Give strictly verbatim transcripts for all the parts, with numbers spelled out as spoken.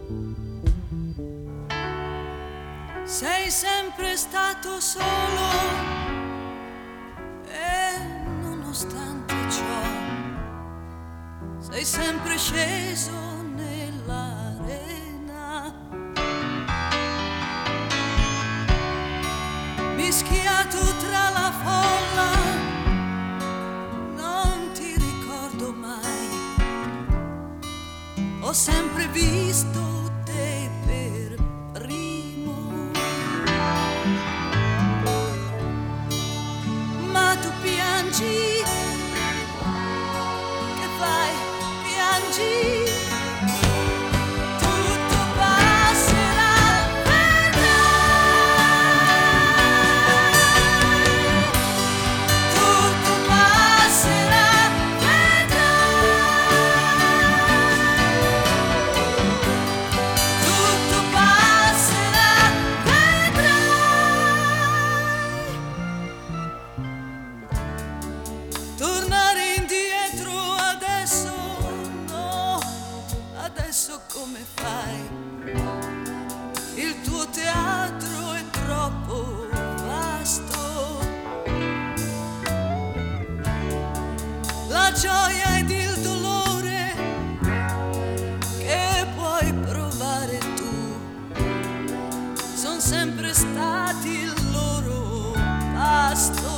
Sei sempre stato solo e nonostante ciò sei sempre sceso nell'arena, mischiato tra la folla, non ti ricordo mai, ho sempre visto te per primo, ma tu piangi, che fai? Piangi. Tornare indietro adesso, no, adesso come fai? Il tuo teatro è troppo vasto, la gioia ed il dolore che puoi provare tu son sempre stati il loro pasto.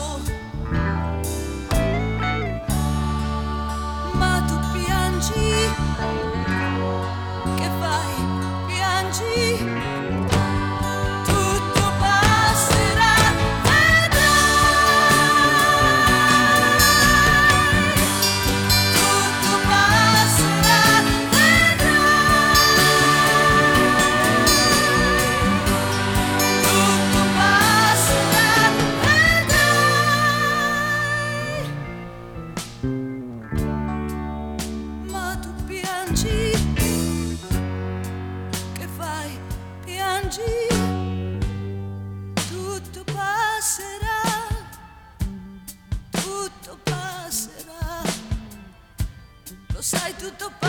Che fai? Piangi. Tutto passerà, vedrai. Tutto passerà, vedrai. Tutto passerà, vedrai. Ma tu piangi, che fai? Piangi, tutto passerà, tutto passerà, lo sai, tutto passerà.